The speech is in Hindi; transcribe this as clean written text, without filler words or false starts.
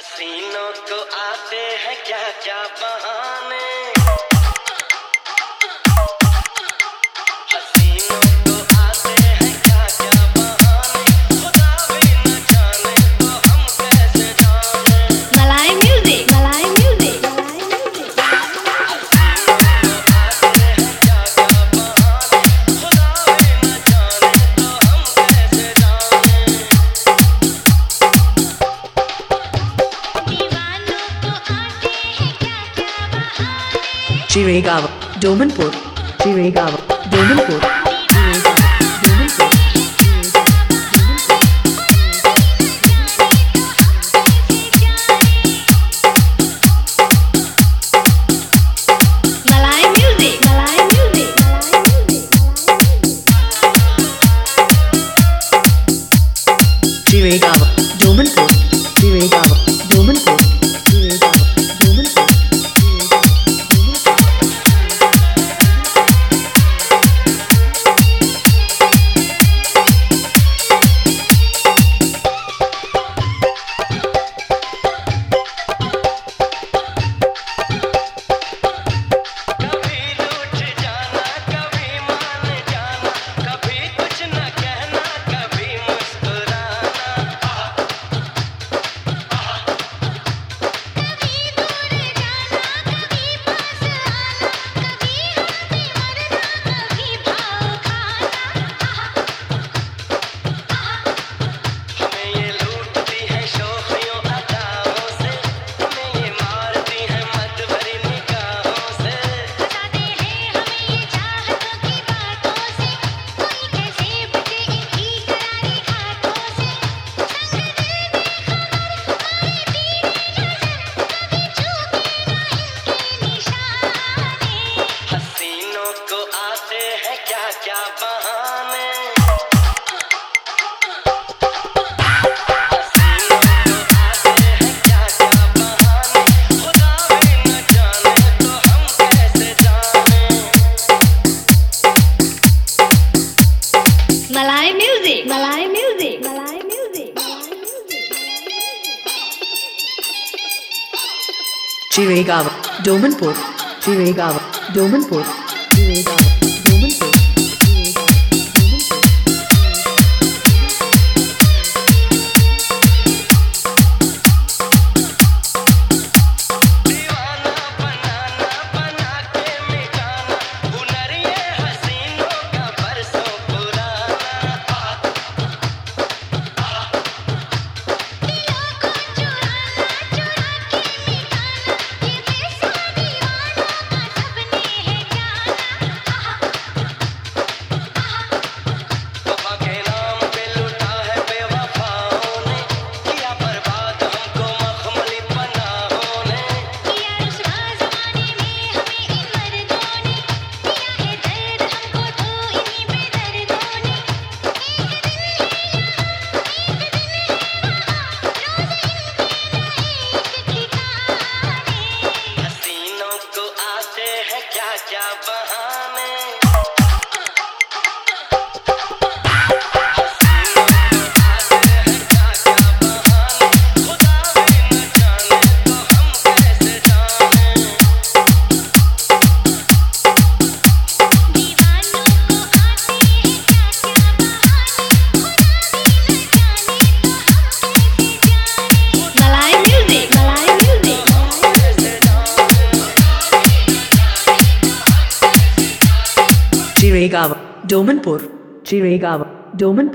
हसीनों को आते हैं क्या क्या बहाने। हसीनों को आते हैं क्या क्या बहाने, खुदा भी न जाने तो हम कैसे जाने। Malai music, Malai music. हसीनों को आते हैं क्या क्या बहाने, खुदा भी न जाने तो हम कैसे जाने। दीवानों को आते हैं क्या क्या बहाने। Chiragawa, Domanpur, Chiragawa, Domanpur. Malai music, Malai music. Chiragawa, Domanpur, Chiragawa, Domanpur, Chiragawa, Domanpur. कभी रूठ जाना कभी मान जाना, कभी कुछ न कहना कभी मुस्कुराना। कभी दूर जाना कभी पास आना, कभी हाथ मरना कभी भाव खाना। हमें ये लूटती है शोखियों अदाओं से, हमें ये मारती है मत भरी निगाहों से। बताते हैं हमें ये चाहतों की बातों से, कोई कैसे बचे इनकी करारी हाथों से। संग दिल बेखबर हमारे तीर नजर, कभी छूटे ना इनके निशाने। हसीनों को आते हैं क्या क्या बहाने। हसीनों को आते हैं क्या क्या बहाने, खुदा भी न जाने तो हम कैसे जाने। Malai music, Malai music, Malai music. Chiragawa, Domanpur, Chiragawa, Domanpur, Chiragawa, Domanpur. दीवाना बनाना बना के मिटाना, हुनर ये हसीनों का बरसों पुराना। दिलों को चुराना चुरा के मिटाना, ये बेसा दीवानों का सबने है जाना। वफा के नाम पे लूटा है बेवफाओं ने, किया बर्बाद हमको मखमली पनाहों ने। किया रुसवा ज़माने में हमें इन मर्दों ने, दिया है दर्द हमको तो इन्हीं बेदर्दों ने। एक दिन है यहाँ एक दिन है वहाँ, रोज़ इनके न एक ठिकाने। हसीनों को आते हैं क्या क्या बहाने। हसीनों को आते हैं क्या क्या बहाने, खुदा भी न जाने तो हम कैसे जाने। दीवानों को आते हैं क्या क्या बहाने, खुदा भी न जाने तो हम कैसे जाने। Malai music, Malai music. Chiragawa, Domanpur, Chiragawa, Domanpur.